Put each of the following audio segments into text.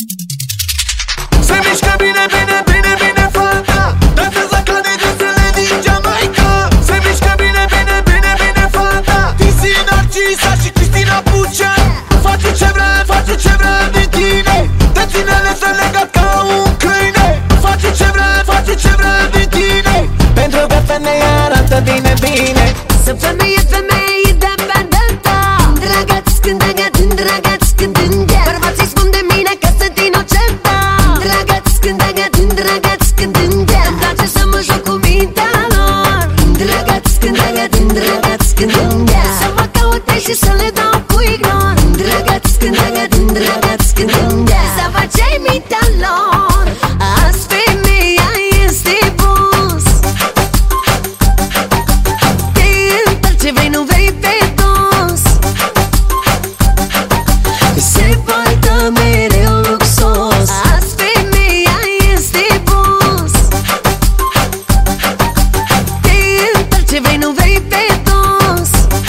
Se mișcă bine, bine, bine, bine fata, dansează ca de gâsele din Jamaica. Se mișcă bine, bine, bine, bine fata, Tizi Narcisa și Cristina Pucea. Face ce vrea, face ce vrea din tine, deține-le să legat ca un câine. Face ce vrea, face ce vrea din tine, pentru că femeia arată bine, bine. Sunt femeie, femeie independentă, dragați când dragați când înghe. Bărbații spun de mine că sunt inocentă, dragați când înghe. Îmi place să mă joc cu mintea lor, dragați când înghe. Să mă caute și să le dau cu ignor, dragați când înghe. Să facem mintea lor, azi femeia este boss. Te întorci ce vrei, nu vrei pe dos. Se poartă mereu luxos, azi femeia este boss. Te întorci ce vrei, nu vrei pe dos.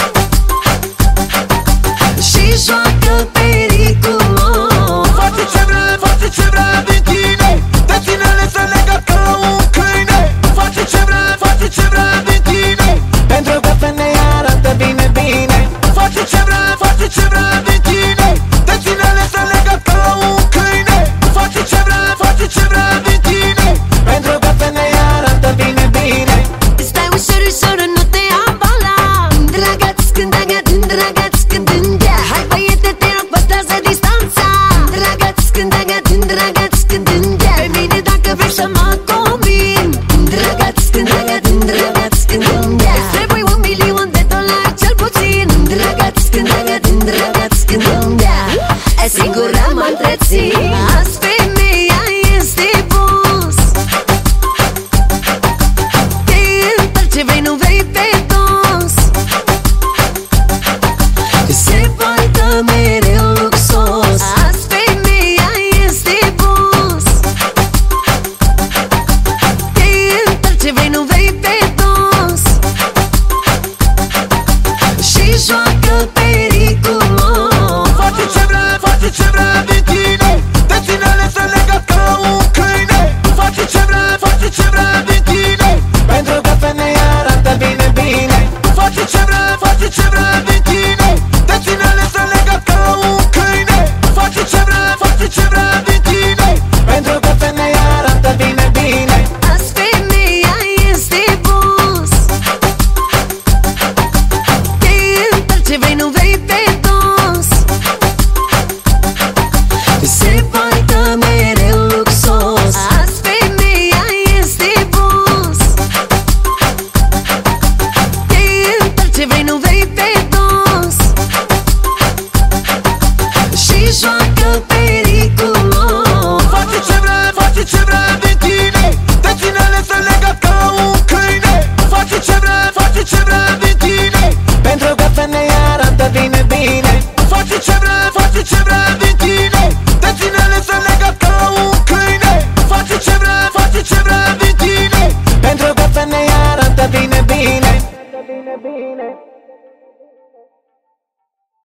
Și joacă periculos. Face ce vrea, face ce vrea din tine, deține-le să legat ca un câine. Face ce vrea, face ce vrea din tine, pentru că femeia arată bine, bine. Face ce vrea, face ce vrea din tine, deține-le să legat ca un câine. Face ce vrea, face ce vrea din tine, pentru că femeia arată bine, bine. Stai ușor, ușor, nu te abala, dragați când înghe. Hai băiete, te rog, păstrează distanța, dragați când înghe. Pe mine dacă vrei să mă combin, dragați când înghe. Îți trebuie $1.000.000 cel puțin, dragați când înghe. Sigur am întrețin, azi